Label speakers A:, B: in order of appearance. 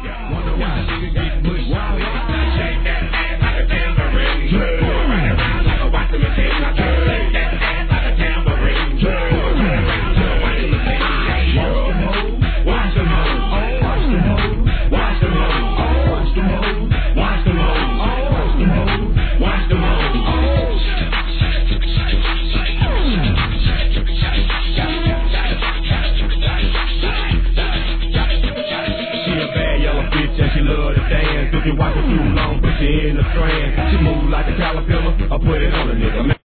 A: Wonder why a nigga get pushed. Shake that ass like a tambourine. Go right around like a watching machine. Shake that ass like a tambourine. Go right around like a watching machine. Watch them hoes. Watch them hoes. Watch them hoes. Watch them hoes. Watch them hoes. Watch them hoes. Watch them hoes. She love to dance. If you watch her too long, put you in a trance. She move like a caterpillar, I put it on a nigga.